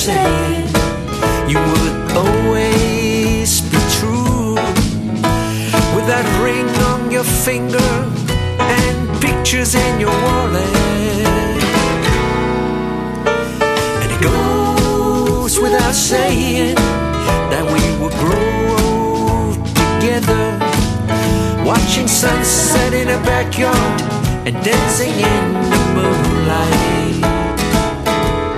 saying you would always be true. With that ring on your finger and pictures in your wallet. And it goes without saying that we would grow together, watching sunset in a backyard and dancing in the moonlight.